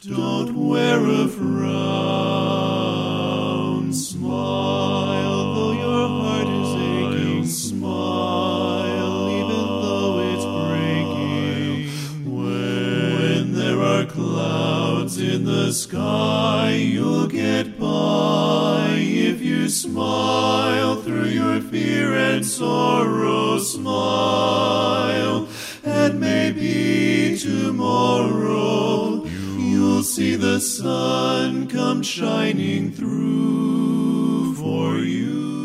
Don't wear a frown. Smile, though your heart is aching. Smile, even though it's breaking. When there are clouds in the sky, you'll get by if you smile through your fear and sorrow. Smile, and maybe tomorrow you'll see the sun come shining through for you.